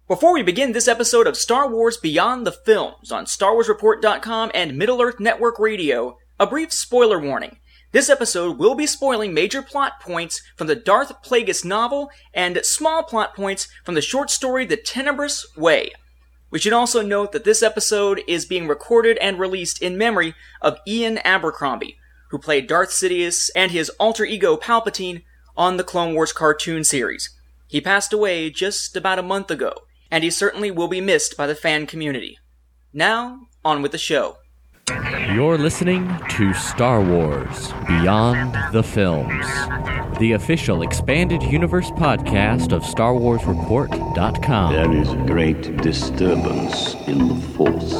Before we begin this episode of Star Wars Beyond the Films on StarWarsReport.com and Middle-earth Network Radio, a brief spoiler warning. This episode will be spoiling major plot points from the Darth Plagueis novel and small plot points from the short story The Tenebrous Way. We should also note that this episode is being recorded and released in memory of Ian Abercrombie, who played Darth Sidious and his alter ego Palpatine on the Clone Wars cartoon series. He passed away just about a month ago, and he certainly will be missed by the fan community. Now, on with the show. You're listening to Star Wars Beyond the Films, the official expanded universe podcast of StarWarsReport.com. There is great disturbance in the Force.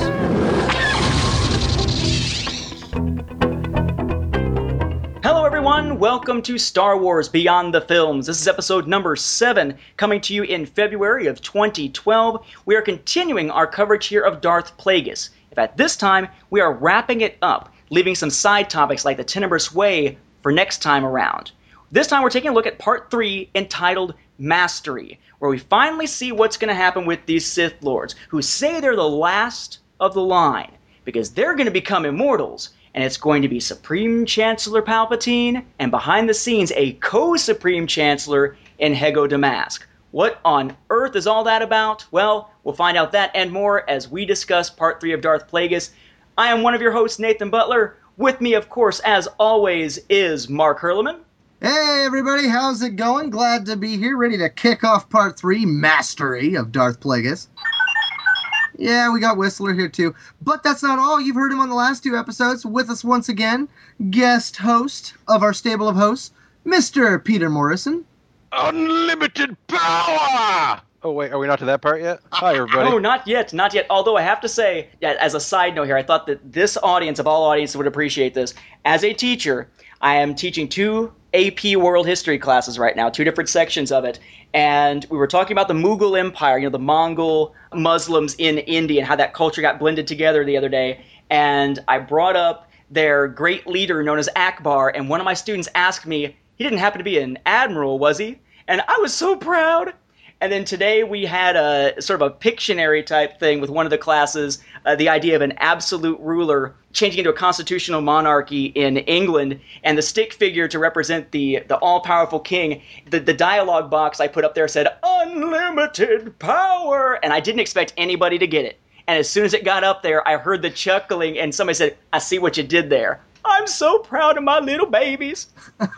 Hello everyone, welcome to Star Wars Beyond the Films. This is episode number 7, coming to you in February of 2012. We are continuing our coverage here of Darth Plagueis. At this time, we are wrapping it up, leaving some side topics like the Tenebrous Way for next time around. This time we're taking a look at part 3 entitled Mastery, where we finally see what's going to happen with these Sith Lords, who say they're the last of the line, because they're going to become immortals, and it's going to be Supreme Chancellor Palpatine, and behind the scenes a co-Supreme Chancellor in Hego Damask. What on earth is all that about? Well, we'll find out that and more as we discuss Part 3 of Darth Plagueis. I am one of your hosts, Nathan Butler. With me, of course, as always, is Mark Hurleman. Hey, everybody, how's it going? Glad to be here, ready to kick off Part 3, Mastery of Darth Plagueis. Yeah, we got Whistler here, too. But that's not all. You've heard him on the last 2 episodes. With us once again, guest host of our stable of hosts, Mr. Peter Morrison. Unlimited power! Oh, wait, are we not to that part yet? Hi, everybody. No, not yet. Although I have to say, as a side note here, I thought that this audience, of all audiences, would appreciate this. As a teacher, I am teaching 2 AP World History classes right now, 2 different sections of it. And we were talking about the Mughal Empire, the Mongol Muslims in India, and how that culture got blended together the other day. And I brought up their great leader known as Akbar, and one of my students asked me, he didn't happen to be an admiral, was he? And I was so proud. And then today we had a sort of a Pictionary type thing with one of the classes, the idea of an absolute ruler changing into a constitutional monarchy in England, and the stick figure to represent the all-powerful king. The dialogue box I put up there said, unlimited power, and I didn't expect anybody to get it. And as soon as it got up there, I heard the chuckling, and somebody said, I see what you did there. I'm so proud of my little babies.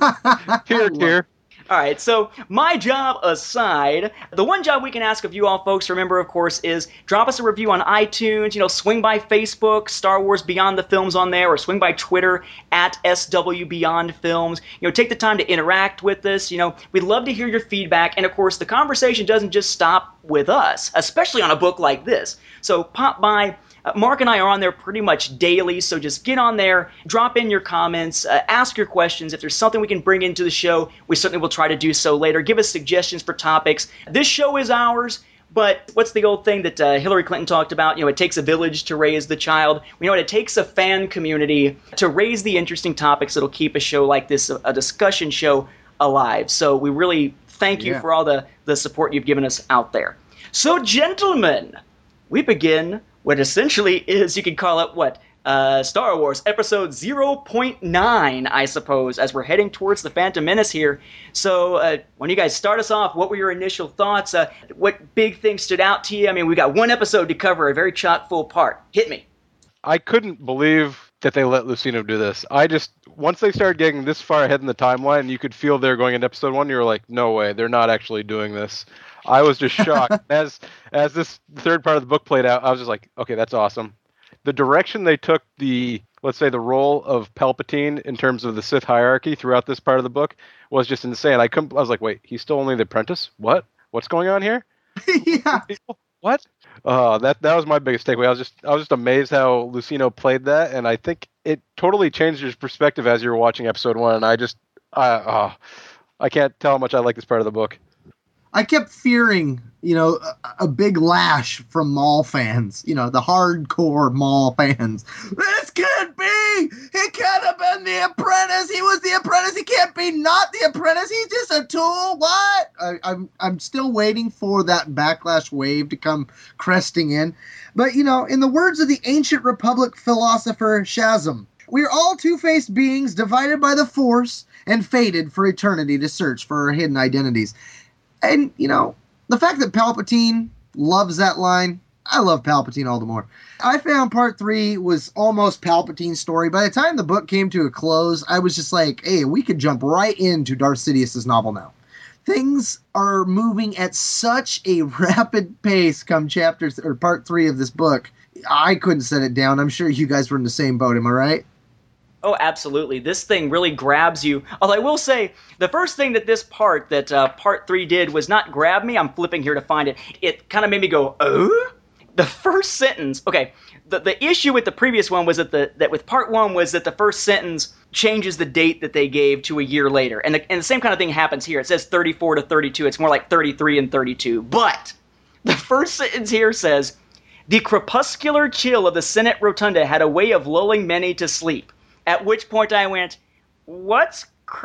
Here. All right, so my job aside, the one job we can ask of you all folks, remember, of course, is drop us a review on iTunes, swing by Facebook, Star Wars Beyond the Films on there, or swing by Twitter at SW Beyond Films. Take the time to interact with us. We'd love to hear your feedback, and of course, the conversation doesn't just stop with us, especially on a book like this. So pop by. Mark and I are on there pretty much daily, so just get on there, drop in your comments, ask your questions. If there's something we can bring into the show, we certainly will try to do so later. Give us suggestions for topics. This show is ours, but what's the old thing that Hillary Clinton talked about? It takes a village to raise the child. We know it takes a fan community to raise the interesting topics that'll keep a show like this, a discussion show, alive. So we really thank you for all the support you've given us out there. So, gentlemen, we begin what essentially is, you could call it, Star Wars Episode 0.9, I suppose, as we're heading towards the Phantom Menace here. So, when you guys start us off, what were your initial thoughts? What big things stood out to you? I mean, we got one episode to cover, a very chock-full part. Hit me. I couldn't believe that they let Lucino do this. Once they started getting this far ahead in the timeline, you could feel they're going into Episode 1, you were like, no way, they're not actually doing this. I was just shocked. As this third part of the book played out, I was just like, okay, that's awesome. The direction they took let's say the role of Palpatine in terms of the Sith hierarchy throughout this part of the book was just insane. I was like, wait, he's still only the apprentice? What? What's going on here? Yeah. What? That was my biggest takeaway. I was just amazed how Lucino played that, and I think it totally changed his perspective as you were watching Episode 1, and I can't tell how much I like this part of the book. I kept fearing, a big lash from Maul fans, the hardcore Maul fans. This can't be! He can't have been the apprentice! He was the apprentice! He can't be not the apprentice! He's just a tool! What? I'm still waiting for that backlash wave to come cresting in. But, in the words of the ancient Republic philosopher Shazam, we are all two-faced beings divided by the Force and fated for eternity to search for our hidden identities. And, the fact that Palpatine loves that line, I love Palpatine all the more. I found part 3 was almost Palpatine's story. By the time the book came to a close, I was just like, hey, we could jump right into Darth Sidious's novel now. Things are moving at such a rapid pace come part 3 of this book. I couldn't set it down. I'm sure you guys were in the same boat. Am I right? Oh, absolutely. This thing really grabs you. Although I will say, the first thing that this part, part 3 did was not grab me. I'm flipping here to find it. It kind of made me go, oh? The first sentence, okay, the issue with the previous one was that with part 1 was that the first sentence changes the date that they gave to a year later. And the same kind of thing happens here. It says 34 to 32. It's more like 33 and 32. But the first sentence here says, the crepuscular chill of the Senate Rotunda had a way of lulling many to sleep. At which point I went, what's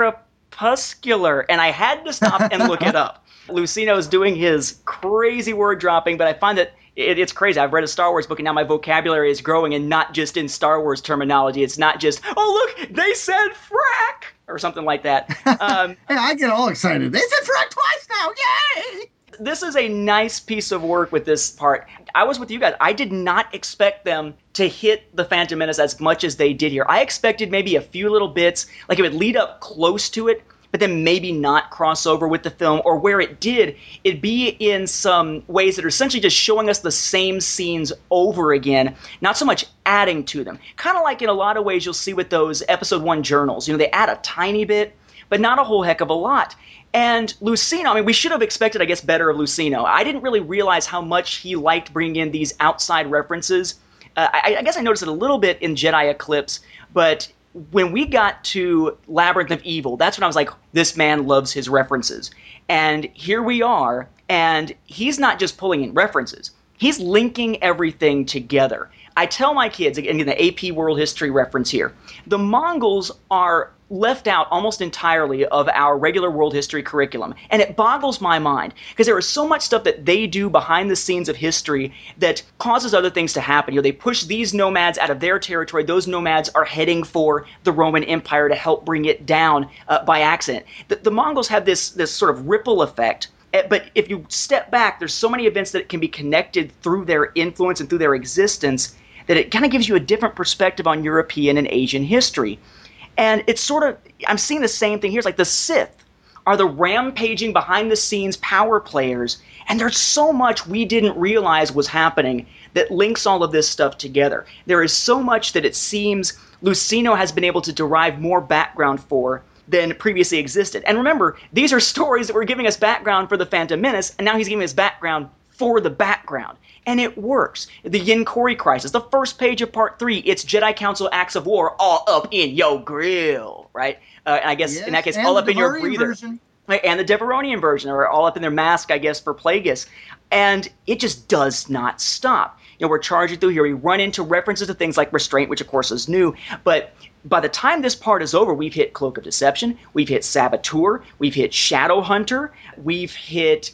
crepuscular? And I had to stop and look it up. Lucino's doing his crazy word dropping, but I find that it's crazy. I've read a Star Wars book, and now my vocabulary is growing, and not just in Star Wars terminology. It's not just, oh, look, they said frack, or something like that. Hey, I get all excited. They said frack twice now. Yay! This is a nice piece of work with this part. I was with you guys. I did not expect them to hit the Phantom Menace as much as they did here. I expected maybe a few little bits, like it would lead up close to it, but then maybe not cross over with the film, or where it did, it'd be in some ways that are essentially just showing us the same scenes over again, not so much adding to them. Kind of like in a lot of ways you'll see with those Episode 1 journals. They add a tiny bit, but not a whole heck of a lot. And Lucino, we should have expected, I guess, better of Lucino. I didn't really realize how much he liked bringing in these outside references. I guess I noticed it a little bit in Jedi Eclipse, but when we got to Labyrinth of Evil, that's when I was like, this man loves his references. And here we are, and he's not just pulling in references. He's linking everything together. I tell my kids, again, the AP World History reference here, the Mongols are left out almost entirely of our regular world history curriculum. And it boggles my mind because there is so much stuff that they do behind the scenes of history that causes other things to happen. They push these nomads out of their territory. Those nomads are heading for the Roman Empire to help bring it down by accident. The Mongols have this sort of ripple effect. But if you step back, there's so many events that can be connected through their influence and through their existence that it kind of gives you a different perspective on European and Asian history. And it's sort of, I'm seeing the same thing here. It's like the Sith are the rampaging behind-the-scenes power players, and there's so much we didn't realize was happening that links all of this stuff together. There is so much that it seems Lucino has been able to derive more background for than previously existed. And remember, these are stories that were giving us background for the Phantom Menace, and now he's giving us background for the background. And it works. The Yin Kori crisis, the first page of part 3, it's Jedi Council acts of war all up in your grill, right? I guess in that case, all up in your breather. Version. Right? And the Deveronian version, or all up in their mask, I guess, for Plagueis. And it just does not stop. We're charging through here. We run into references to things like restraint, which of course is new, but by the time this part is over, we've hit Cloak of Deception, we've hit Saboteur, we've hit Shadowhunter, we've hit,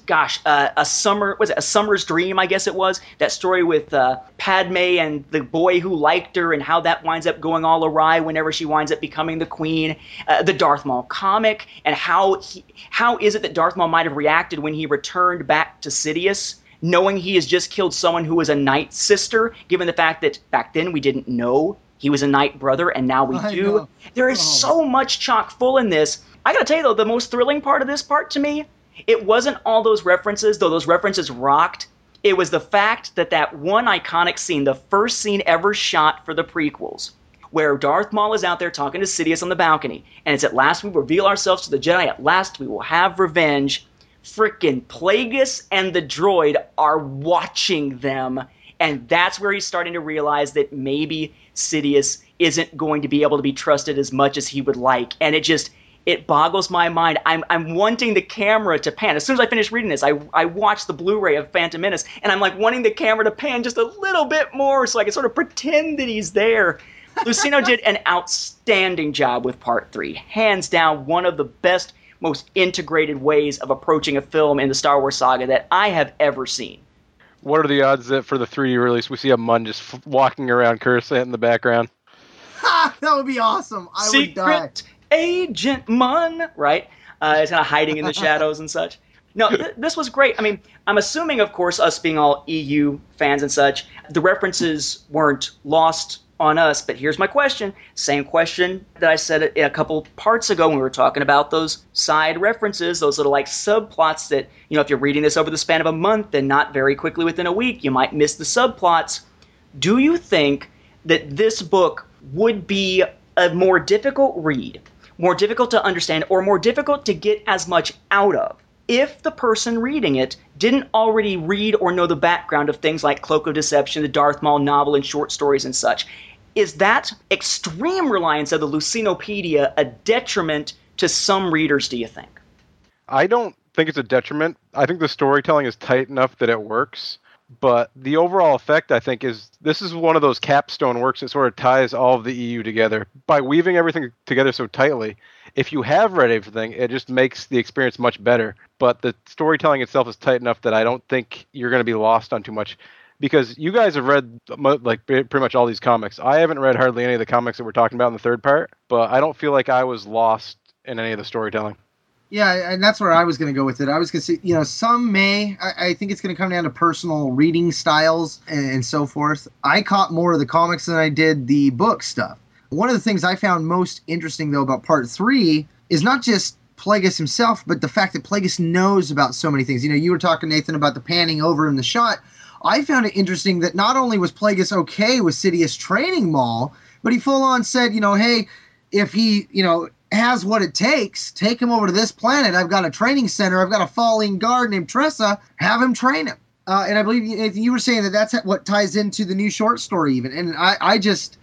a Summer's Dream, I guess it was, that story with Padme and the boy who liked her and how that winds up going all awry whenever she winds up becoming the queen, the Darth Maul comic, and how is it that Darth Maul might have reacted when he returned back to Sidious, knowing he has just killed someone who was a Night sister, given the fact that back then we didn't know he was a Night brother, and now we do. Know. There is so much chock full in this. I gotta tell you, though, the most thrilling part of this part to me, it wasn't all those references, though those references rocked. It was the fact that one iconic scene, the first scene ever shot for the prequels, where Darth Maul is out there talking to Sidious on the balcony, and it's at last we reveal ourselves to the Jedi, at last we will have revenge. Frickin' Plagueis and the droid are watching them, and that's where he's starting to realize that maybe Sidious isn't going to be able to be trusted as much as he would like. And it it boggles my mind. I'm wanting the camera to pan. As soon as I finish reading this, I watched the Blu-ray of Phantom Menace, and I'm like wanting the camera to pan just a little bit more so I can sort of pretend that he's there. Lucino did an outstanding job with Part 3. Hands down, one of the best, most integrated ways of approaching a film in the Star Wars saga that I have ever seen. What are the odds that for the 3D release we see a Mun just walking around Coruscant in the background? Ha! That would be awesome. I would die. Secret Agent Mun, right? It's kind of hiding in the shadows and such. No, this was great. I mean, I'm assuming, of course, us being all EU fans and such, the references weren't lost on us. But here's my question. Same question that I said a couple parts ago when we were talking about those side references, those little like subplots that, you know, if you're reading this over the span of a month and not very quickly within a week, you might miss the subplots. Do you think that this book would be a more difficult read, more difficult to understand, or more difficult to get as much out of if the person reading it didn't already read or know the background of things like Cloak of Deception, the Darth Maul novel, and short stories and such? Is that extreme reliance of the Lucinopedia a detriment to some readers, do you think? I don't think it's a detriment. I think the storytelling is tight enough that it works. But the overall effect, I think, is this is one of those capstone works that sort of ties all of the EU together. By weaving everything together so tightly, if you have read everything, it just makes the experience much better. But the storytelling itself is tight enough that I don't think you're going to be lost on too much. Because you guys have read like pretty much all these comics. I haven't read hardly any of the comics that we're talking about in the third part, but I don't feel like I was lost in any of the storytelling. Yeah, and that's where I was going to go with it. I was going to say, you know, some may. I think it's going to come down to personal reading styles and so forth. I caught more of the comics than I did the book stuff. One of the things I found most interesting, though, about Part 3 is not just Plagueis himself, but the fact that Plagueis knows about so many things. You know, you were talking, Nathan, about the panning over in the shot. I found it interesting that not only was Plagueis okay with Sidious training Maul, but he full on said, you know, hey, if he, you know, has what it takes, take him over to this planet. I've got a training center. I've got a falling guard named Tressa. Have him train him. And I believe you were saying that that's what ties into the new short story even. And I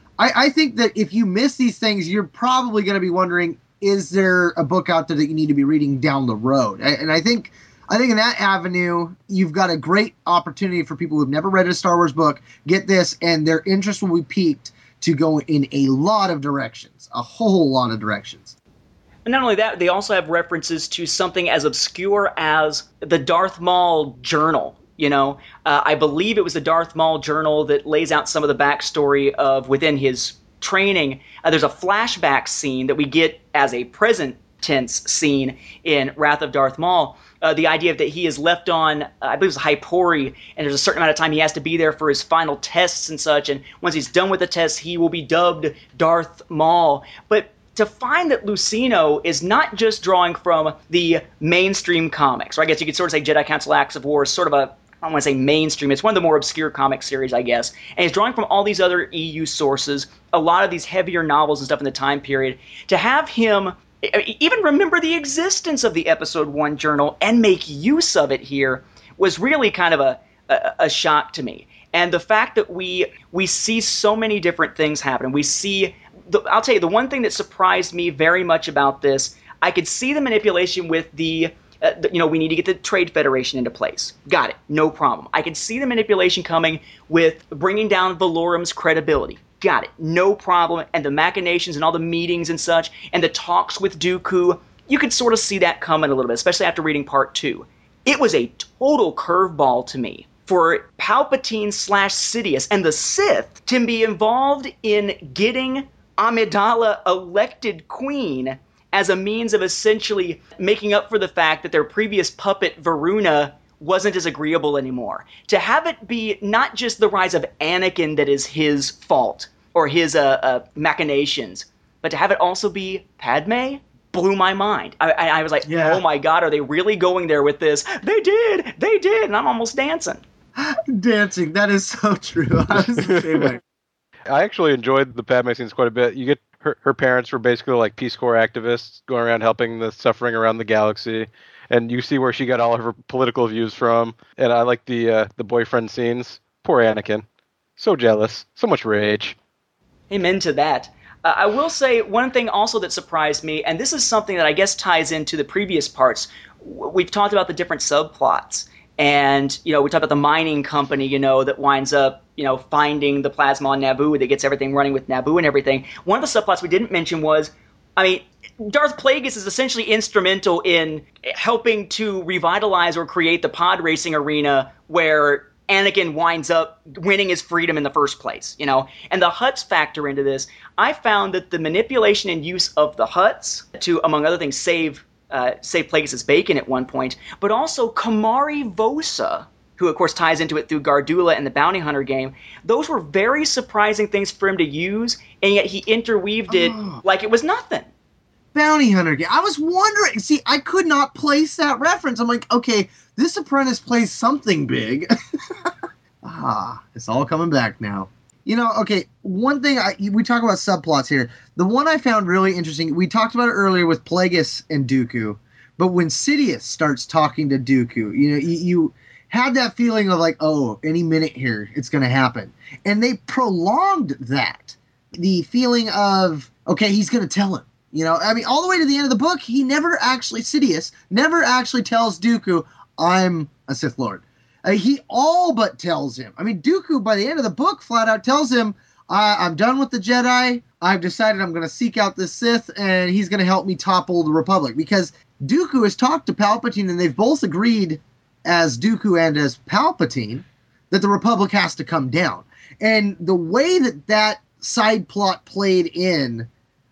think that if you miss these things, you're probably going to be wondering, is there a book out there that you need to be reading down the road? And I think in that avenue, you've got a great opportunity for people who've never read a Star Wars book, get this, and their interest will be piqued to go in a lot of directions, a whole lot of directions. And not only that, they also have references to something as obscure as the Darth Maul journal. You know, I believe it was the Darth Maul journal that lays out some of the backstory of within his training. There's a flashback scene that we get as a present tense scene in Wrath of Darth Maul. The idea that he is left on, I believe it was Hypori, and there's a certain amount of time he has to be there for his final tests and such, and once he's done with the tests, he will be dubbed Darth Maul. But to find that Lucino is not just drawing from the mainstream comics, or I guess you could sort of say Jedi Council Acts of War is sort of a, I don't want to say mainstream, it's one of the more obscure comic series, I guess, and he's drawing from all these other EU sources, a lot of these heavier novels and stuff in the time period, to have him even remember the existence of the Episode 1 journal and make use of it here was really kind of a shock to me. And the fact that we see so many different things happen. We see, I'll tell you, the one thing that surprised me very much about this, I could see the manipulation with we need to get the Trade Federation into place. Got it. No problem. I could see the manipulation coming with bringing down Valorum's credibility. Got it. No problem. And the machinations and all the meetings and such, and the talks with Dooku, you could sort of see that coming a little bit, especially after reading Part 2. It was a total curveball to me for Palpatine / Sidious and the Sith to be involved in getting Amidala elected queen as a means of essentially making up for the fact that their previous puppet, Varuna, wasn't as agreeable anymore. To have it be not just the rise of Anakin that is his fault or his machinations, but to have it also be Padme blew my mind. I was like, Yeah. Oh my God, are they really going there with this? They did, and I'm almost dancing. Dancing, that is so true. I was the same way. I actually enjoyed the Padme scenes quite a bit. You get her parents were basically like Peace Corps activists going around helping the suffering around the galaxy. And you see where she got all of her political views from. And I like the boyfriend scenes. Poor Anakin. So jealous. So much rage. Amen to that. I will say one thing also that surprised me, and this is something that I guess ties into the previous parts. We've talked about the different subplots. And, we talked about the mining company, that winds up, finding the plasma on Naboo that gets everything running with Naboo and everything. One of the subplots we didn't mention was, Darth Plagueis is essentially instrumental in helping to revitalize or create the pod racing arena where Anakin winds up winning his freedom in the first place, And the Hutts factor into this. I found that the manipulation and use of the Hutts to, among other things, save Plagueis' bacon at one point, but also Kamari Vosa, who of course ties into it through Gardula and the Bounty Hunter game. Those were very surprising things for him to use, and yet he interweaved it like it was nothing. Bounty Hunter game. I was wondering. See, I could not place that reference. I'm like, okay, this apprentice plays something big. It's all coming back now. Okay, one thing, we talk about subplots here. The one I found really interesting, we talked about it earlier with Plagueis and Dooku, but when Sidious starts talking to Dooku, you had that feeling of like, oh, any minute here, it's going to happen. And they prolonged that. The feeling of, okay, he's going to tell him. All the way to the end of the book, Sidious never actually tells Dooku, I'm a Sith Lord. He all but tells him. Dooku, by the end of the book, flat out tells him, I'm done with the Jedi. I've decided I'm going to seek out the Sith, and he's going to help me topple the Republic. Because Dooku has talked to Palpatine, and they've both agreed, as Dooku and as Palpatine, that the Republic has to come down. And the way that side plot played in,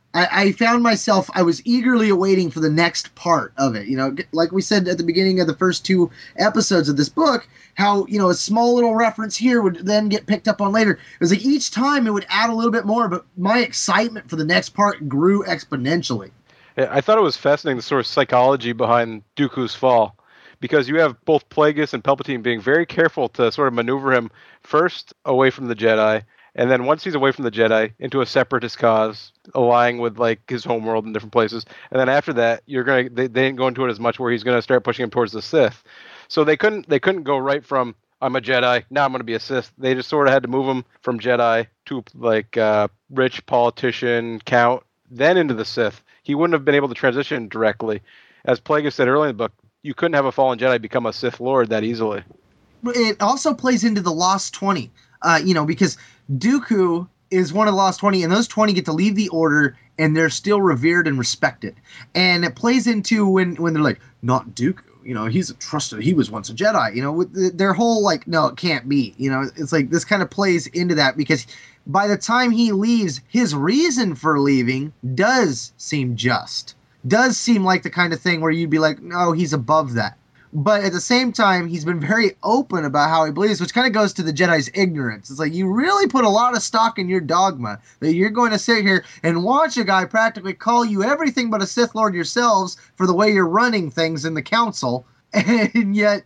I found myself, I was eagerly awaiting for the next part of it. Like we said at the beginning of the first 2 episodes of this book, how, a small little reference here would then get picked up on later. It was like each time it would add a little bit more, but my excitement for the next part grew exponentially. Yeah, I thought it was fascinating, the sort of psychology behind Dooku's fall. Because you have both Plagueis and Palpatine being very careful to sort of maneuver him first away from the Jedi, and then once he's away from the Jedi, into a separatist cause, allying with like his homeworld in different places. And then after that, they didn't go into it as much, where he's going to start pushing him towards the Sith. So they couldn't go right from I'm a Jedi, now I'm going to be a Sith. They just sort of had to move him from Jedi to like rich politician count, then into the Sith. He wouldn't have been able to transition directly. As Plagueis said earlier in the book, you couldn't have a fallen Jedi become a Sith Lord that easily. It also plays into the Lost 20, because Dooku is one of the Lost 20, and those 20 get to leave the Order, and they're still revered and respected. And it plays into when they're like, not Dooku, he's trusted, he was once a Jedi, with their whole like, no, it can't be, it's like this kind of plays into that, because by the time he leaves, his reason for leaving does seem just. Does seem like the kind of thing where you'd be like, no, he's above that. But at the same time, he's been very open about how he believes, which kind of goes to the Jedi's ignorance. It's like, you really put a lot of stock in your dogma, that you're going to sit here and watch a guy practically call you everything but a Sith Lord yourselves for the way you're running things in the Council, and yet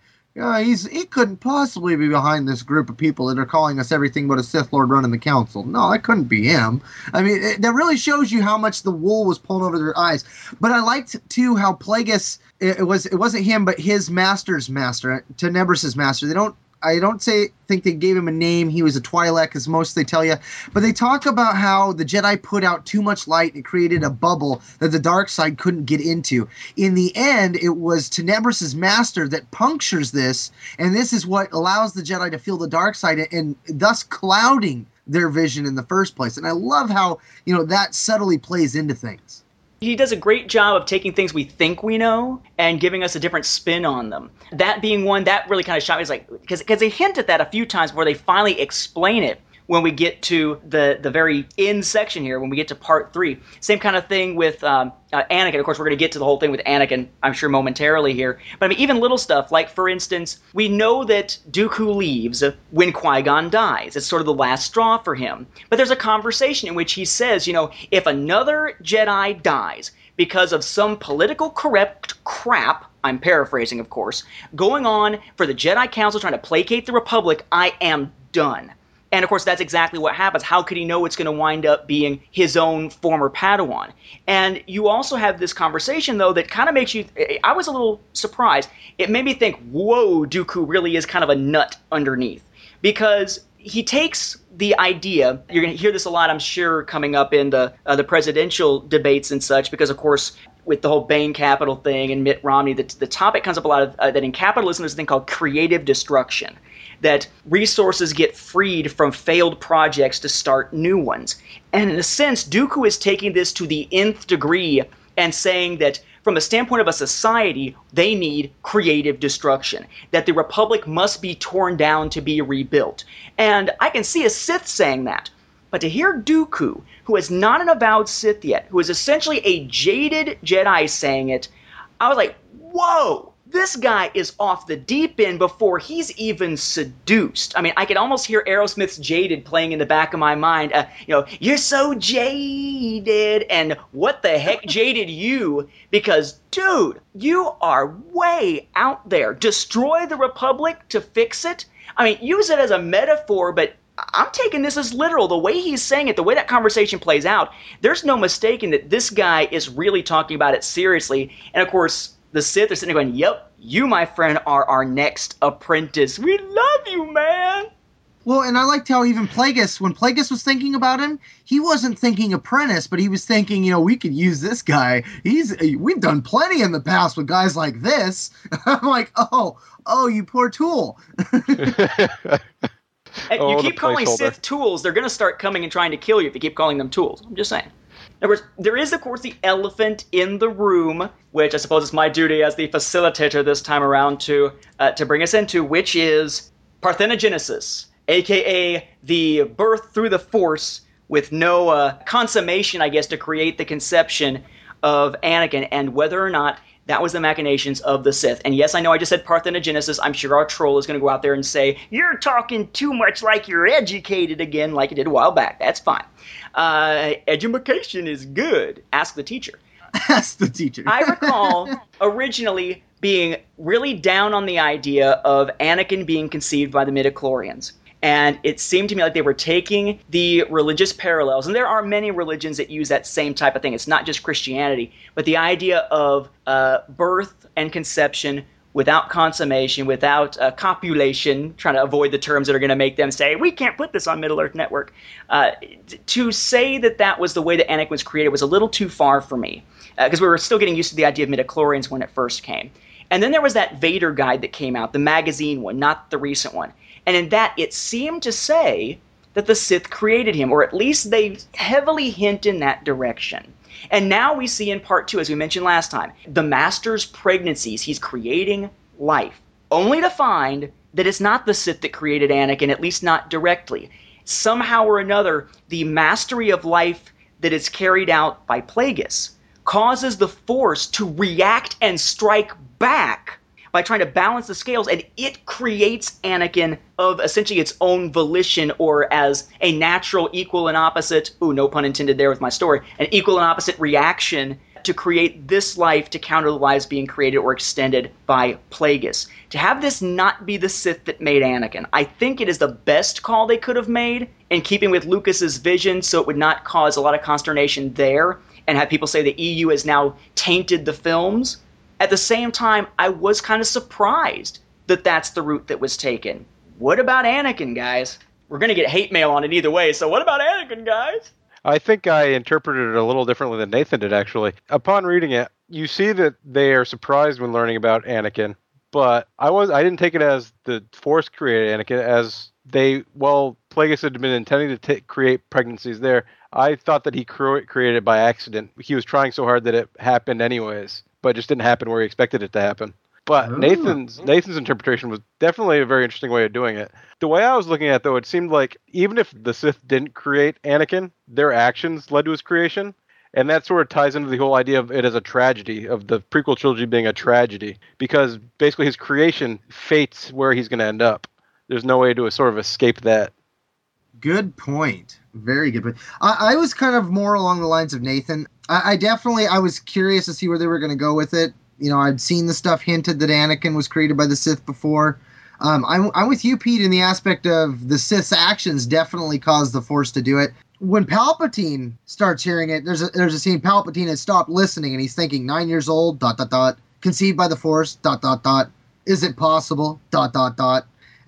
he couldn't possibly be behind this group of people that are calling us everything but a Sith Lord running the Council. No, it couldn't be him. That really shows you how much the wool was pulled over their eyes. But I liked, too, how Plagueis, it wasn't him, but his master's master, Tenebris's master. I don't think they gave him a name. He was a Twi'lek, as most they tell you. But they talk about how the Jedi put out too much light and created a bubble that the dark side couldn't get into. In the end, it was Tenebris's master that punctures this, and this is what allows the Jedi to feel the dark side and thus clouding their vision in the first place. And I love how, that subtly plays into things. He does a great job of taking things we think we know and giving us a different spin on them. That being one, that really kind of shot me. It's like, because they hint at that a few times where they finally explain it when we get to the very end section here, when we get to part 3. Same kind of thing with Anakin. Of course, we're going to get to the whole thing with Anakin, I'm sure, momentarily here. But even little stuff, like, for instance, we know that Dooku leaves when Qui-Gon dies. It's sort of the last straw for him. But there's a conversation in which he says, if another Jedi dies because of some political correct crap, I'm paraphrasing, of course, going on for the Jedi Council trying to placate the Republic, I am done. And, of course, that's exactly what happens. How could he know it's going to wind up being his own former Padawan? And you also have this conversation, though, that kind of makes you – I was a little surprised. It made me think, whoa, Dooku really is kind of a nut underneath. Because he takes the idea, you're going to hear this a lot, I'm sure, coming up in the presidential debates and such, because, of course, with the whole Bain Capital thing and Mitt Romney, the topic comes up a lot of that in capitalism there's a thing called creative destruction, that resources get freed from failed projects to start new ones. And in a sense, Dooku is taking this to the nth degree and saying that from the standpoint of a society, they need creative destruction, that the Republic must be torn down to be rebuilt. And I can see a Sith saying that. But to hear Dooku, who is not an avowed Sith yet, who is essentially a jaded Jedi saying it, I was like, whoa, this guy is off the deep end before he's even seduced. I mean, I could almost hear Aerosmith's Jaded playing in the back of my mind. You're so jaded, and what the heck jaded you? Because, dude, you are way out there. Destroy the Republic to fix it? I mean, use it as a metaphor, but I'm taking this as literal. The way he's saying it, the way that conversation plays out, there's no mistaking that this guy is really talking about it seriously. And, of course, the Sith are sitting there going, yep, you, my friend, are our next apprentice. We love you, man. Well, and I liked how even Plagueis, when Plagueis was thinking about him, he wasn't thinking apprentice, but he was thinking, we could use this guy. We've done plenty in the past with guys like this. I'm like, oh, you poor tool. You keep calling Sith tools, they're going to start coming and trying to kill you if you keep calling them tools. I'm just saying. In other words, there is, of course, the elephant in the room, which I suppose is my duty as the facilitator this time around to bring us into, which is parthenogenesis, a.k.a. the birth through the Force with no consummation, I guess, to create the conception of Anakin, and whether or not that was the machinations of the Sith. And yes, I know I just said parthenogenesis. I'm sure our troll is going to go out there and say, you're talking too much like you're educated again, like you did a while back. That's fine. Education is good. Ask the teacher. Ask the teacher. I recall originally being really down on the idea of Anakin being conceived by the midichlorians. And it seemed to me like they were taking the religious parallels, and there are many religions that use that same type of thing. It's not just Christianity, but the idea of birth and conception without consummation, without copulation, trying to avoid the terms that are going to make them say, we can't put this on Middle-earth Network. To say that was the way that Anakin was created was a little too far for me, because we were still getting used to the idea of midichlorians when it first came. And then there was that Vader guide that came out, the magazine one, not the recent one. And in that, it seemed to say that the Sith created him, or at least they heavily hint in that direction. And now we see in part 2, as we mentioned last time, the Master's pregnancies. He's creating life, only to find that it's not the Sith that created Anakin, at least not directly. Somehow or another, the mastery of life that is carried out by Plagueis causes the Force to react and strike back by trying to balance the scales, and it creates Anakin of essentially its own volition, or as a natural equal and opposite, no pun intended there with my story, an equal and opposite reaction to create this life to counter the lives being created or extended by Plagueis. To have this not be the Sith that made Anakin, I think it is the best call they could have made, in keeping with Lucas's vision, so it would not cause a lot of consternation there, and have people say the EU has now tainted the films. At the same time, I was kind of surprised that that's the route that was taken. What about Anakin, guys? We're going to get hate mail on it either way, so what about Anakin, guys? I think I interpreted it a little differently than Nathan did, actually. Upon reading it, you see that they are surprised when learning about Anakin, but I didn't take it as the Force created Anakin, as Plagueis had been intending to create pregnancies there. I thought that he created it by accident. He was trying so hard that it happened anyways, but it just didn't happen where he expected it to happen. But Nathan's interpretation was definitely a very interesting way of doing it. The way I was looking at it, though, it seemed like even if the Sith didn't create Anakin, their actions led to his creation. And that sort of ties into the whole idea of it as a tragedy, of the prequel trilogy being a tragedy. Because basically his creation fates where he's going to end up. There's no way to sort of escape that. Good point. Very good point. I was kind of more along the lines of Nathan. I was curious to see where they were going to go with it. I'd seen the stuff hinted that Anakin was created by the Sith before. I'm with you, Pete, in the aspect of the Sith's actions definitely caused the Force to do it. When Palpatine starts hearing it, there's a scene, Palpatine has stopped listening, and he's thinking, 9 years old, ... conceived by the Force, ... is it possible, ... And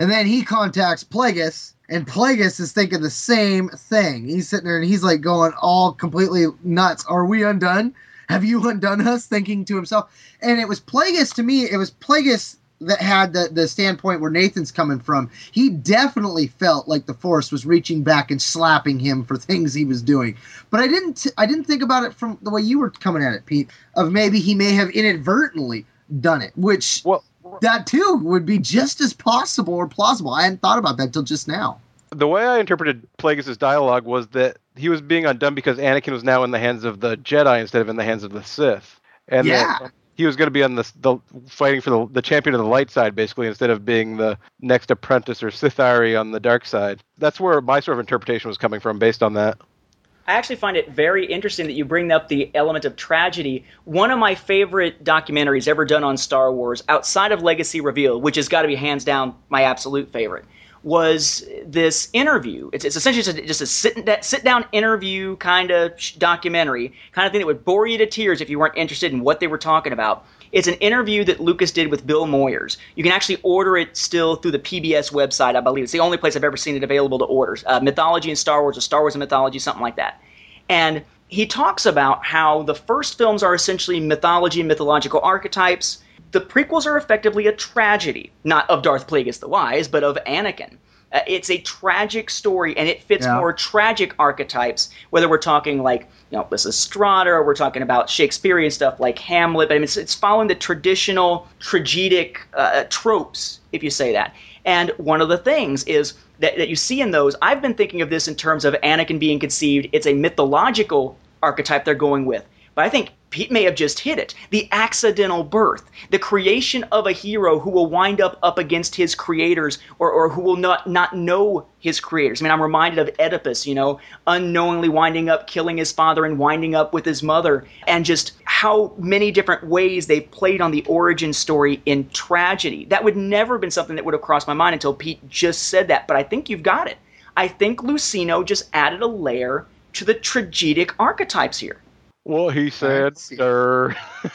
And then he contacts Plagueis, and Plagueis is thinking the same thing. He's sitting there and he's like going all completely nuts. Are we undone? Have you undone us? Thinking to himself. And it was Plagueis, to me, it was Plagueis that had the standpoint where Nathan's coming from. He definitely felt like the Force was reaching back and slapping him for things he was doing. But I didn't think about it from the way you were coming at it, Pete, of maybe he may have inadvertently done it, which that too would be just as possible or plausible. I hadn't thought about that till just now. The way I interpreted Plagueis' dialogue was that he was being undone because Anakin was now in the hands of the Jedi instead of in the hands of the Sith. And that he was going to be on the fighting for the champion of the light side, basically, instead of being the next apprentice or Sithari on the dark side. That's where my sort of interpretation was coming from based on that. I actually find it very interesting that you bring up the element of tragedy. One of my favorite documentaries ever done on Star Wars, outside of Legacy Revealed, which has got to be hands down my absolute favorite, was this interview. It's essentially just a sit-down interview kind of documentary, kind of thing that would bore you to tears if you weren't interested in what they were talking about. It's an interview that Lucas did with Bill Moyers. You can actually order it still through the PBS website, I believe. It's the only place I've ever seen it available to order. Mythology and Star Wars, or Star Wars and Mythology, something like that. And he talks about how the first films are essentially mythology and mythological archetypes. The prequels are effectively a tragedy, not of Darth Plagueis the Wise, but of Anakin. It's a tragic story, and it fits more tragic archetypes, whether we're talking like, Lysistrata, or we're talking about Shakespearean stuff like Hamlet. But I mean, it's following the traditional tragidic tropes, if you say that. And one of the things is that you see in those, I've been thinking of this in terms of Anakin being conceived. It's a mythological archetype they're going with. But I think Pete may have just hit it. The accidental birth, the creation of a hero who will wind up against his creators, or who will not know his creators. I mean, I'm reminded of Oedipus, unknowingly winding up killing his father and winding up with his mother, and just how many different ways they've played on the origin story in tragedy. That would never have been something that would have crossed my mind until Pete just said that, but I think you've got it. I think Lucino just added a layer to the tragidic archetypes here. Well, he said, sir.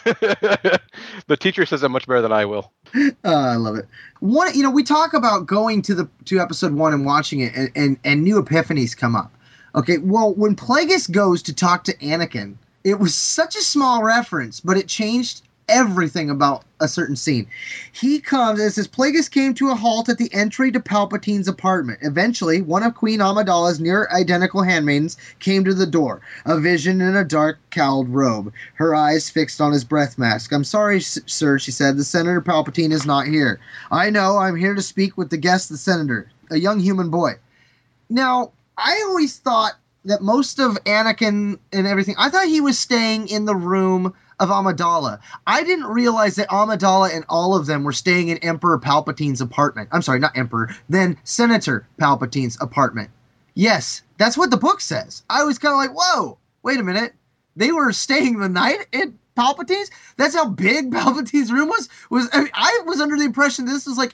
The teacher says it much better than I will. I love it. We talk about going to episode 1 and watching it, and new epiphanies come up. Okay, well, when Plagueis goes to talk to Anakin, it was such a small reference, but it changed everything about a certain scene. He comes, it says, Plagueis came to a halt at the entry to Palpatine's apartment. Eventually, one of Queen Amidala's near-identical handmaidens came to the door, a vision in a dark, cowled robe, her eyes fixed on his breath mask. I'm sorry, sir, she said, the Senator Palpatine is not here. I know, I'm here to speak with the guest, the Senator, a young human boy. Now, I always thought that most of Anakin and everything, I thought he was staying in the room of Amidala. I didn't realize that Amidala and all of them were staying in Emperor Palpatine's apartment. I'm sorry, not Emperor, then Senator Palpatine's apartment. Yes, that's what the book says. I was kind of like, whoa, wait a minute. They were staying the night at Palpatine's? That's how big Palpatine's room was? I was under the impression this was like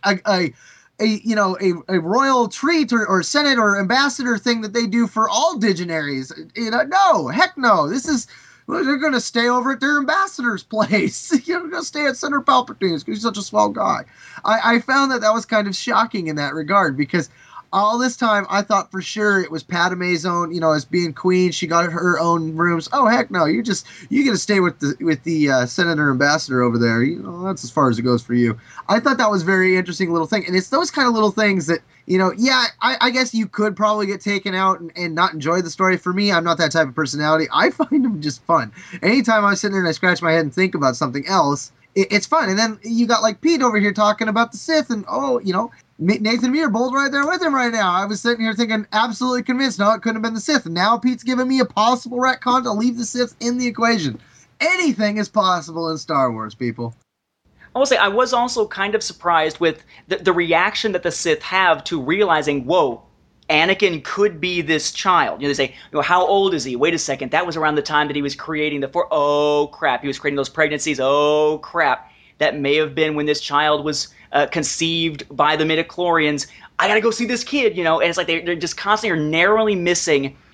a royal treat or senate or ambassador thing that they do for all dignitaries. No, heck no. They're going to stay over at their ambassador's place. You're going to stay at Senator Palpatine's because he's such a swell guy. I found that was kind of shocking in that regard, because all this time I thought for sure it was Padme's own, as being queen, she got her own rooms. Oh, heck no, you get to stay with the senator ambassador over there. That's as far as it goes for you. I thought that was a very interesting little thing. And it's those kind of little things that, I guess you could probably get taken out and not enjoy the story. For me, I'm not that type of personality. I find them just fun. Anytime I'm sitting there and I scratch my head and think about something else, it's fun. And then you got like Pete over here talking about the Sith, and Nathan Meerbold right there with him right now. I was sitting here thinking, absolutely convinced, no, it couldn't have been the Sith. And now Pete's giving me a possible retcon to leave the Sith in the equation. Anything is possible in Star Wars, people. I will say, I was also kind of surprised with the reaction that the Sith have to realizing, whoa, Anakin could be this child. They say, how old is he? Wait a second, that was around the time that he was creating the Force. Oh, crap, he was creating those pregnancies. Oh, crap, that may have been when this child was conceived by the midichlorians. I gotta go see this kid, and it's like they're just constantly are narrowly missing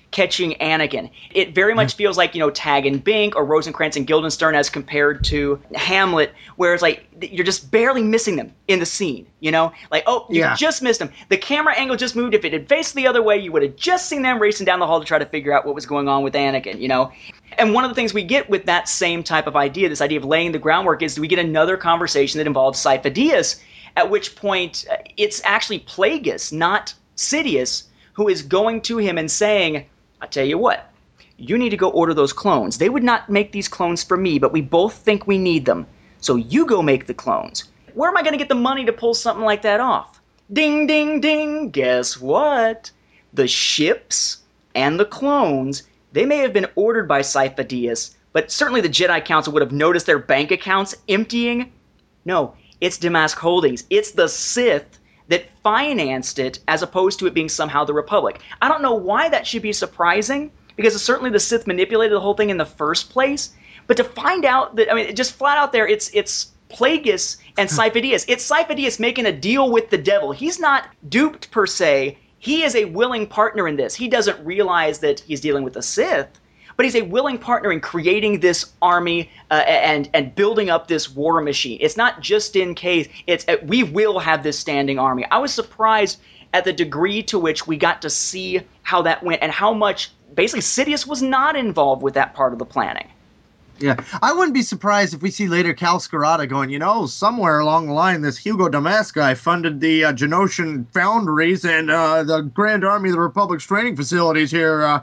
catching Anakin. It very much feels like, Tag and Bink or Rosencrantz and Guildenstern as compared to Hamlet, where it's like you're just barely missing them in the scene, Like, you just missed them. The camera angle just moved. If it had faced the other way, you would have just seen them racing down the hall to try to figure out what was going on with Anakin, And one of the things we get with that same type of idea, this idea of laying the groundwork, is we get another conversation that involves Sifo Dyas, at which point it's actually Plagueis, not Sidious, who is going to him and saying, I tell you what, you need to go order those clones. They would not make these clones for me, but we both think we need them. So you go make the clones. Where am I going to get the money to pull something like that off? Ding, ding, ding. Guess what? The ships and the clones, they may have been ordered by Sifo Dyas, but certainly the Jedi Council would have noticed their bank accounts emptying. No, it's Damask Holdings. It's the Sith that financed it, as opposed to it being somehow the Republic. I don't know why that should be surprising, because certainly the Sith manipulated the whole thing in the first place. But to find out that, just flat out there, it's Plagueis and Sifo Dyas. It's Sifo Dyas making a deal with the devil. He's not duped per se. He is a willing partner in this. He doesn't realize that he's dealing with the Sith, but he's a willing partner in creating this army and building up this war machine. It's not just in case. It's we will have this standing army. I was surprised at the degree to which we got to see how that went and how much basically Sidious was not involved with that part of the planning. Yeah, I wouldn't be surprised if we see later Cal Scarata going, somewhere along the line, this Hugo Damask guy funded the Genosian foundries and the Grand Army of the Republic's training facilities here.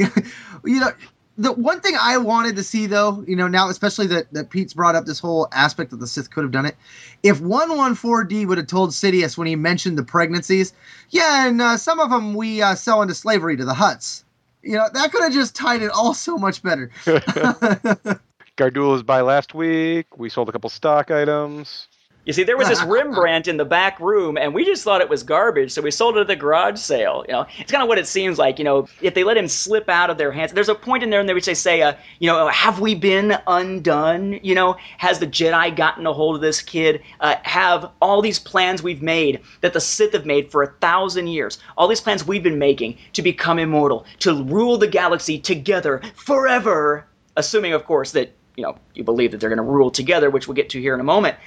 The one thing I wanted to see, though, now especially that Pete's brought up this whole aspect that the Sith could have done it, if 114D would have told Sidious when he mentioned the pregnancies, and some of them we sell into slavery to the Hutts. That could have just tied it all so much better. Gardulla was by last week. We sold a couple stock items. You see, there was this Rembrandt in the back room, and we just thought it was garbage, so we sold it at the garage sale. It's kind of what it seems like. If they let him slip out of their hands, there's a point in there in which they say, have we been undone? Has the Jedi gotten a hold of this kid? Have all these plans we've made that the Sith have made for 1,000 years, all these plans we've been making to become immortal, to rule the galaxy together forever, assuming, of course, that you believe that they're going to rule together, which we'll get to here in a moment,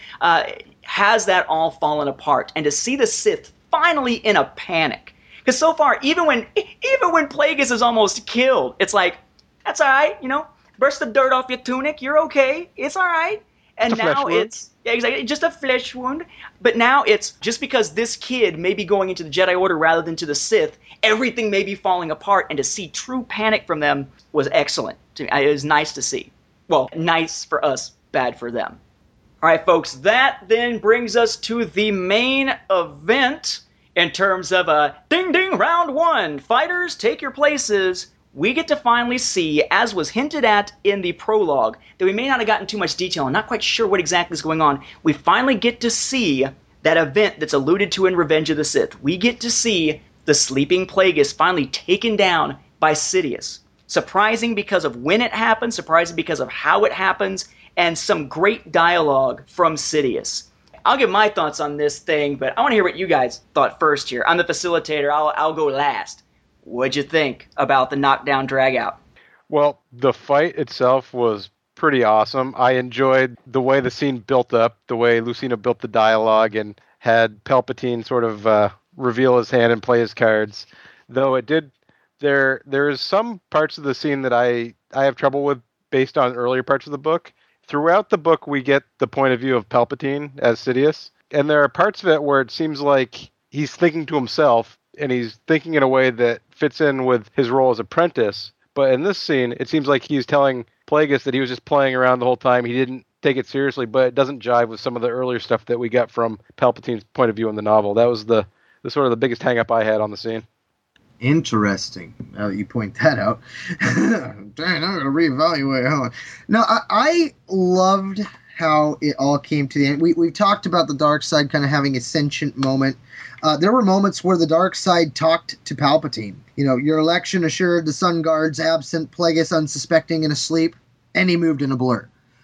has that all fallen apart? And to see the Sith finally in a panic. Because so far, even when Plagueis is almost killed, it's like, that's all right, brush the dirt off your tunic, you're okay, it's all right. And now it's exactly just a flesh wound. But now it's just because this kid may be going into the Jedi Order rather than to the Sith, everything may be falling apart. And to see true panic from them was excellent. It was nice to see. Well, nice for us, bad for them. All right, folks, that then brings us to the main event in terms of ding ding round one. Fighters, take your places. We get to finally see, as was hinted at in the prologue, that we may not have gotten too much detail and not quite sure what exactly is going on. We finally get to see that event that's alluded to in Revenge of the Sith. We get to see the sleeping Plagueis finally taken down by Sidious. Surprising because of when it happens, surprising because of how it happens, and some great dialogue from Sidious. I'll give my thoughts on this thing, but I want to hear what you guys thought first here. I'm the facilitator. I'll go last. What'd you think about the knockdown dragout? Well, the fight itself was pretty awesome. I enjoyed the way the scene built up, the way Lucina built the dialogue and had Palpatine sort of reveal his hand and play his cards. Though it did... There is some parts of the scene that I have trouble with based on earlier parts of the book. Throughout the book, we get the point of view of Palpatine as Sidious, and there are parts of it where it seems like he's thinking to himself, and he's thinking in a way that fits in with his role as apprentice. But in this scene, it seems like he's telling Plagueis that he was just playing around the whole time. He didn't take it seriously, but it doesn't jive with some of the earlier stuff that we got from Palpatine's point of view in the novel. That was the sort of the biggest hang-up I had on the scene. Interesting. Now that you point that out. Dang, I'm going to reevaluate. No, I loved how it all came to the end. We've talked about the dark side kind of having a sentient moment. There were moments where the dark side talked to Palpatine. Your election assured, the Sun Guards absent, Plagueis unsuspecting and asleep, and he moved in a blur.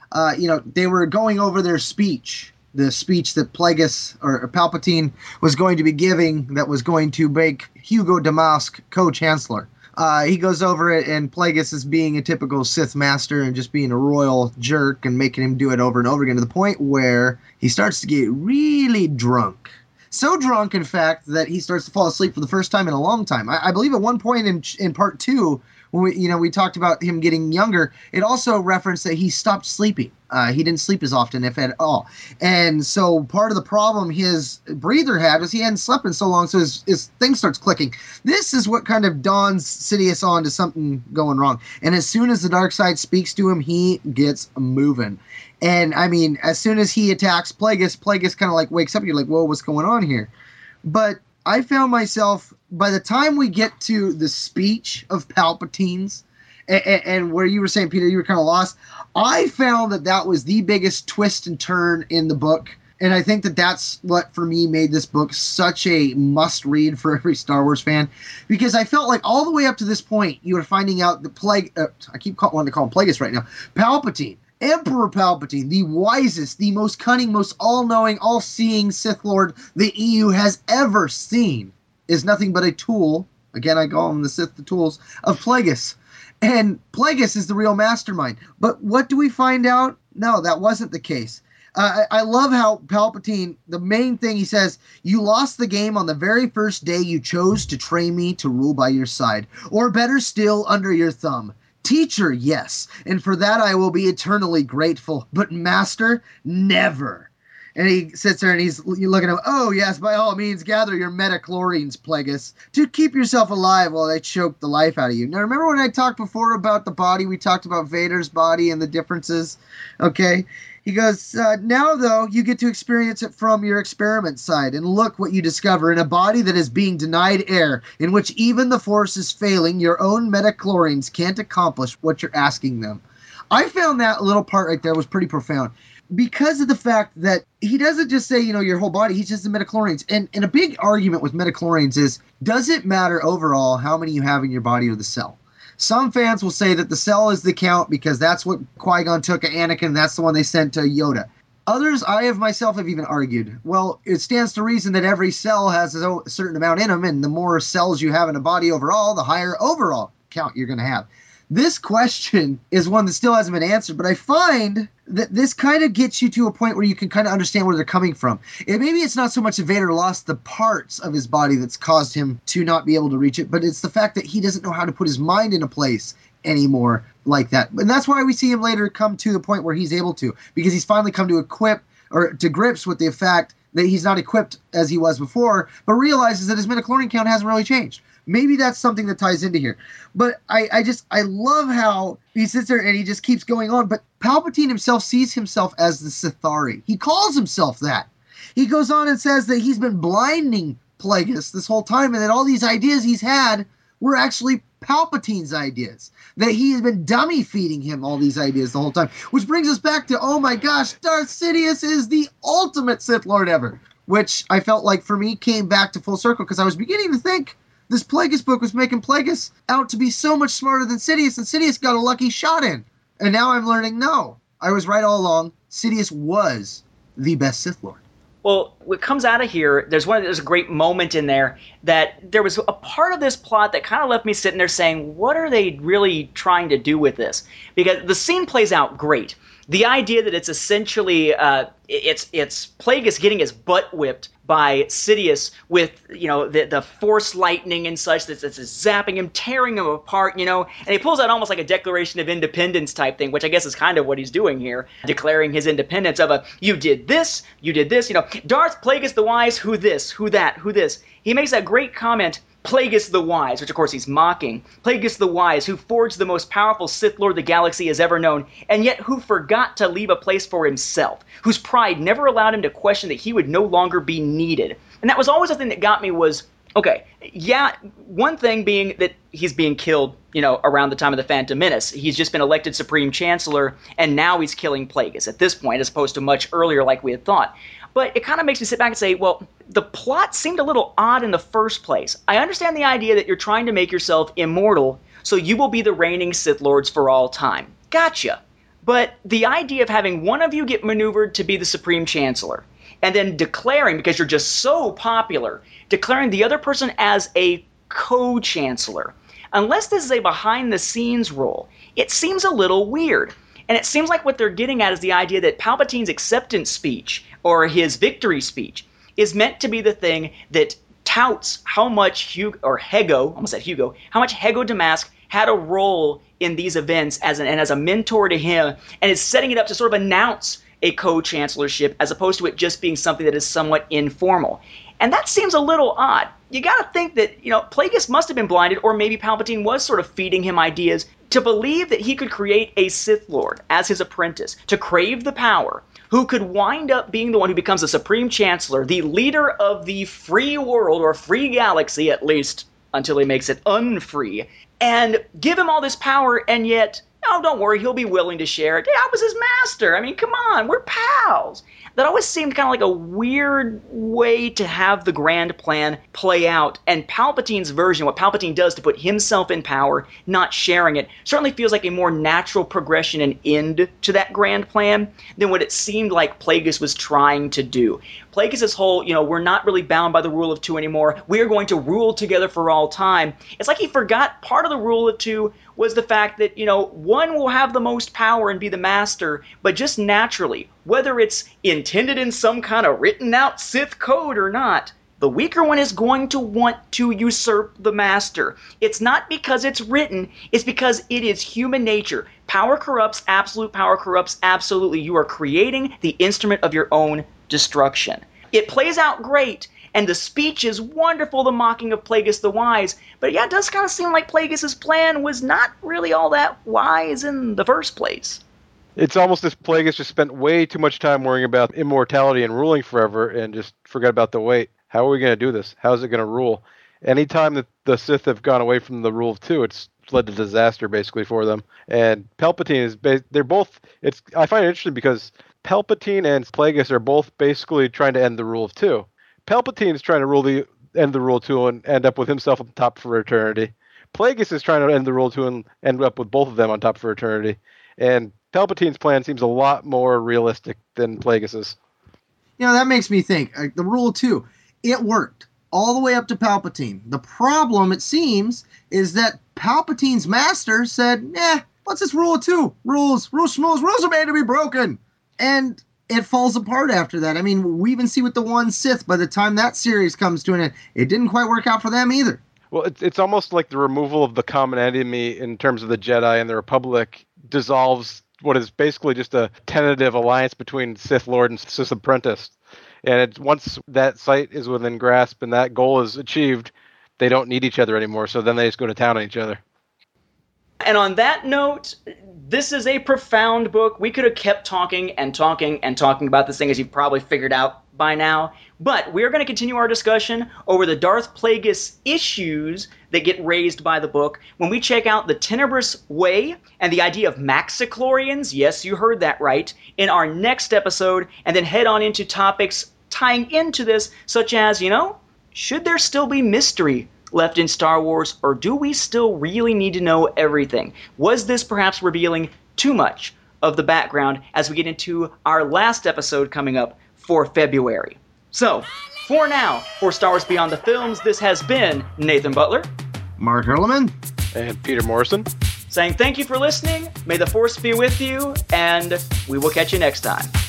They were going over their speech. The speech that Plagueis or Palpatine was going to be giving that was going to make Hugo Damask co-chancellor He goes over it, and Plagueis is being a typical Sith master and just being a royal jerk and making him do it over and over again to the point where he starts to get really drunk. So drunk, in fact, that he starts to fall asleep for the first time in a long time. I believe at one point in part 2, when we talked about him getting younger, it also referenced that he stopped sleeping. He didn't sleep as often, if at all. And so part of the problem his breather had was he hadn't slept in so long, so his thing starts clicking. This is what kind of dawns Sidious on to something going wrong. And as soon as the dark side speaks to him, he gets moving. And, I mean, as soon as he attacks Plagueis kind of like wakes up. You're like, whoa, what's going on here? But I found myself, by the time we get to the speech of Palpatine's, and where you were saying, Peter, you were kind of lost, I found that was the biggest twist and turn in the book. And I think that's what, for me, made this book such a must-read for every Star Wars fan. Because I felt like all the way up to this point, you were finding out the I keep wanting to call him Plagueis right now. Palpatine. Emperor Palpatine, the wisest, the most cunning, most all-knowing, all-seeing Sith Lord the EU has ever seen, is nothing but a tool, again I call him the Sith, the tools, of Plagueis. And Plagueis is the real mastermind. But what do we find out? No, that wasn't the case. I love how Palpatine, the main thing he says, you lost the game on the very first day you chose to train me to rule by your side. Or better still, under your thumb. Teacher, yes, and for that I will be eternally grateful. But master, never. And he sits there and he's looking at him. Oh, yes, by all means, gather your metachlorines, Plagueis, to keep yourself alive while they choke the life out of you. Now, remember when I talked before about the body? We talked about Vader's body and the differences. Okay. He goes, now, though, you get to experience it from your experiment side, and look what you discover in a body that is being denied air, in which even the Force is failing, your own metachlorines can't accomplish what you're asking them. I found that little part right there was pretty profound, because of the fact that he doesn't just say, your whole body, he's just the metachlorines. And a big argument with metachlorines is, does it matter overall how many you have in your body or the cell? Some fans will say that the cell is the count because that's what Qui-Gon took of Anakin, and that's the one they sent to Yoda. Others, I myself have even argued, well, it stands to reason that every cell has a certain amount in them, and the more cells you have in a body overall, the higher overall count you're going to have. This question is one that still hasn't been answered, but I find that this kind of gets you to a point where you can kind of understand where they're coming from. And maybe it's not so much that Vader lost the parts of his body that's caused him to not be able to reach it, but it's the fact that he doesn't know how to put his mind in a place anymore like that. And that's why we see him later come to the point where he's able to, because he's finally come to grips with the fact that he's not equipped as he was before, but realizes that his metachlorine count hasn't really changed. Maybe that's something that ties into here. But I love how he sits there and he just keeps going on. But Palpatine himself sees himself as the Sithari. He calls himself that. He goes on and says that he's been blinding Plagueis this whole time, and that all these ideas he's had were actually Palpatine's ideas. That he has been dummy feeding him all these ideas the whole time. Which brings us back to, oh my gosh, Darth Sidious is the ultimate Sith Lord ever. Which I felt like for me came back to full circle, because I was beginning to think this Plagueis book was making Plagueis out to be so much smarter than Sidious, and Sidious got a lucky shot in. And now I'm learning, no, I was right all along. Sidious was the best Sith Lord. Well, what comes out of here, there's a great moment in there that there was a part of this plot that kind of left me sitting there saying, what are they really trying to do with this? Because the scene plays out great. The idea that it's essentially it's Plagueis getting his butt whipped by Sidious with the Force lightning and such that's zapping him, tearing him apart, and he pulls out almost like a Declaration of Independence type thing, which I guess is kind of what he's doing here, declaring his independence of you did this, Darth Plagueis the Wise, who this, who that, who this. He makes that great comment, Plagueis the Wise, which of course he's mocking. Plagueis the Wise, who forged the most powerful Sith Lord the galaxy has ever known, and yet who forgot to leave a place for himself, whose pride never allowed him to question that he would no longer be needed. And that was always the thing that got me was, okay, yeah, one thing being that he's being killed, around the time of the Phantom Menace. He's just been elected Supreme Chancellor, and now he's killing Plagueis at this point, as opposed to much earlier like we had thought. But it kind of makes me sit back and say, well, the plot seemed a little odd in the first place. I understand the idea that you're trying to make yourself immortal, so you will be the reigning Sith Lords for all time. Gotcha. But the idea of having one of you get maneuvered to be the Supreme Chancellor, and then declaring, because you're just so popular, declaring the other person as a co-chancellor. unless this is a behind-the-scenes role, it seems a little weird. And it seems like what they're getting at is the idea that Palpatine's acceptance speech, or his victory speech, is meant to be the thing that touts how much how much Hego Damask had a role in these events as a mentor to him, and is setting it up to sort of announce a co-chancellorship as opposed to it just being something that is somewhat informal. And that seems a little odd. You got to think that, Plagueis must have been blinded, or maybe Palpatine was sort of feeding him ideas to believe that he could create a Sith Lord as his apprentice, to crave the power, who could wind up being the one who becomes the Supreme Chancellor, the leader of the free world, or free galaxy, at least until he makes it unfree, and give him all this power, and yet, oh, don't worry, he'll be willing to share it. Yeah, I was his master. I mean, come on, we're pals. That always seemed kind of like a weird way to have the grand plan play out. And Palpatine's version, what Palpatine does to put himself in power, not sharing it, certainly feels like a more natural progression and end to that grand plan than what it seemed like Plagueis was trying to do. Plagueis' whole, we're not really bound by the rule of two anymore. We are going to rule together for all time. It's like he forgot part of the rule of two was the fact that, one will have the most power and be the master, but just naturally, whether it's intended in some kind of written out Sith code or not, the weaker one is going to want to usurp the master. It's not because it's written, it's because it is human nature. Power corrupts, absolute power corrupts absolutely. You are creating the instrument of your own destruction. It plays out great, and the speech is wonderful, the mocking of Plagueis the Wise, but yeah, it does kind of seem like Plagueis' plan was not really all that wise in the first place. It's almost as Plagueis just spent way too much time worrying about immortality and ruling forever and just forgot about the wait. How are we going to do this? How is it going to rule? Anytime that the Sith have gone away from the rule of two, it's led to disaster basically for them. And Palpatine I find it interesting because Palpatine and Plagueis are both basically trying to end the rule of two. Palpatine is trying to end the rule of two and end up with himself on top for eternity. Plagueis is trying to end the rule of two and end up with both of them on top for eternity. And Palpatine's plan seems a lot more realistic than Plagueis's. That makes me think. The rule of two, it worked all the way up to Palpatine. The problem, it seems, is that Palpatine's master said, what's this rule of two? Rules are made to be broken. And it falls apart after that. I mean, we even see with the one Sith, by the time that series comes to an end, it didn't quite work out for them either. Well, it's almost like the removal of the common enemy in terms of the Jedi and the Republic dissolves what is basically just a tentative alliance between Sith Lord and Sith Apprentice. And once that sight is within grasp and that goal is achieved, they don't need each other anymore, so then they just go to town on each other. And on that note, this is a profound book. We could have kept talking and talking and talking about this thing, as you've probably figured out by now. But we're going to continue our discussion over the Darth Plagueis issues that get raised by the book when we check out the Tenebrous Way and the idea of Maxichlorians, yes, you heard that right, in our next episode, and then head on into topics tying into this, such as, should there still be mystery left in Star Wars, or do we still really need to know everything? Was this perhaps revealing too much of the background as we get into our last episode coming up for February? So, for now, for Star Wars Beyond the Films, this has been Nathan Butler, Mark Hurleman, and Peter Morrison, saying thank you for listening, may the Force be with you, and we will catch you next time.